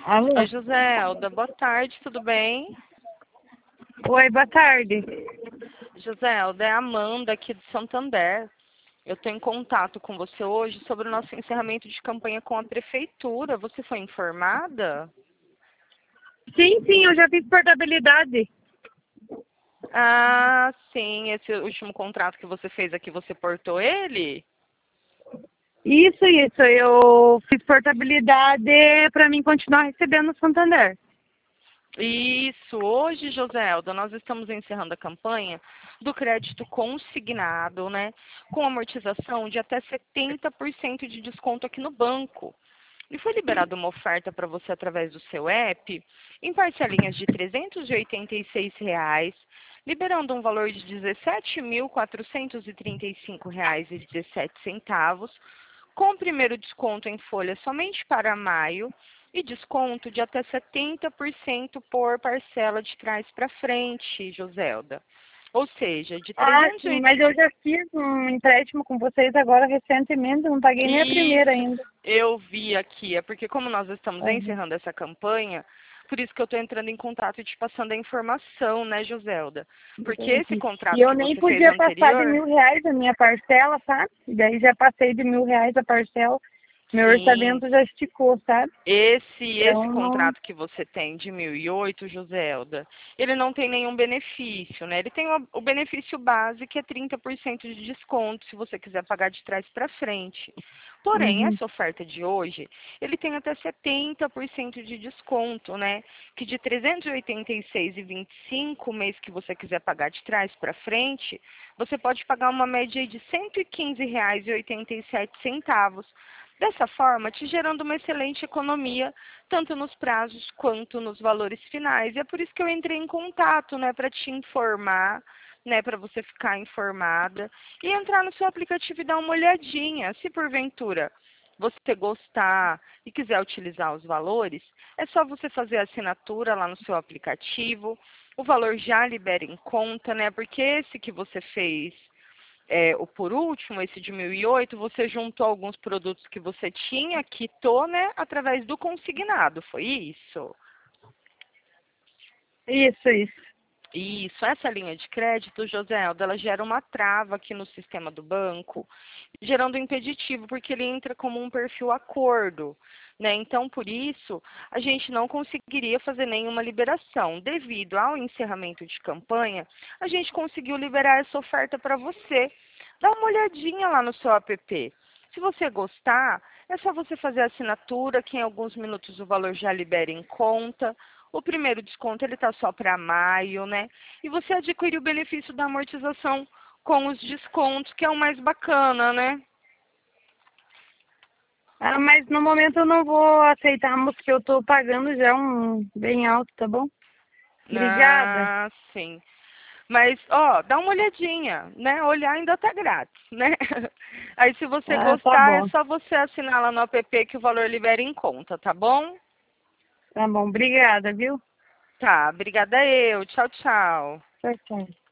Alô? Oi, Joselda, boa tarde, tudo bem? Oi, boa tarde. Joselda, é a Amanda aqui de Santander. Eu estou em contato com você hoje sobre o nosso encerramento de campanha com a prefeitura. Você foi informada? Sim, eu já fiz portabilidade. Ah, sim, esse último contrato que você fez aqui, você portou ele? Isso. Eu fiz portabilidade para mim continuar recebendo o Santander. Isso, hoje, Joselda, nós estamos encerrando a campanha do crédito consignado, né? Com amortização de até 70% de desconto aqui no banco. E foi liberada uma oferta para você através do seu app, em parcelinhas de R$ 386, liberando um valor de R$ 17.435,17, com o primeiro desconto em folha somente para maio e desconto de até 70% por parcela de trás para frente, Joselda. Ou seja, de Ah, sim, 380. mas eu já fiz um empréstimo com vocês agora recentemente, não paguei nem a primeira Isso, ainda. eu vi aqui. É porque como nós estamos Uhum. encerrando essa campanha, por isso que eu estou entrando em contato e te passando a informação, né, Joselda? Porque esse Entendi. E contrato eu que nem você fez podia passar de anterior, R$ 1.000 a minha parcela, sabe? E daí já passei de R$ 1.000 a parcela. Meu sim, orçamento já esticou, sabe? esse Então não. contrato que você tem de 1.008, Joselda, ele não tem nenhum benefício, né? Ele tem o benefício base, que é 30% de desconto, se você quiser pagar de trás para frente. Porém, Uhum. essa oferta de hoje, ele tem até 70% de desconto, né? Que de R$ 386,25 o mês que você quiser pagar de trás para frente, você pode pagar uma média aí de R$ 115,87. Dessa forma, te gerando uma excelente economia, tanto nos prazos quanto nos valores finais. E é por isso que eu entrei em contato, né, para te informar, né, para você ficar informada e entrar no seu aplicativo e dar uma olhadinha. Se porventura você gostar e quiser utilizar os valores, é só você fazer a assinatura lá no seu aplicativo. O valor já libera em conta, né? Porque esse que você fez o por último, esse de 1.008, você juntou alguns produtos que você tinha, quitou, né, através do consignado, foi isso? Isso. Isso, essa linha de crédito, Joselda, ela gera uma trava aqui no sistema do banco, gerando um impeditivo, porque ele entra como um perfil acordo, né? Então, por isso, a gente não conseguiria fazer nenhuma liberação. Devido ao encerramento de campanha, a gente conseguiu liberar essa oferta para você. Dá uma olhadinha lá no seu app. Se você gostar, é só você fazer a assinatura, que em alguns minutos o valor já libera em conta. O primeiro desconto ele está só para maio, né? E você adquire o benefício da amortização com os descontos, que é o mais bacana, né? Ah, mas no momento eu não vou aceitar, porque eu tô pagando já um bem alto, tá bom? Obrigada. Ah, sim. Mas, ó, dá uma olhadinha, né? Olhar ainda tá grátis, né? Aí, se você Ah, tá gostar, é bom. só você assinar lá no app que o valor libera em conta, tá bom? Tá bom, obrigada, viu? Tá, obrigada eu. Tchau, tchau. Tchau, tchau.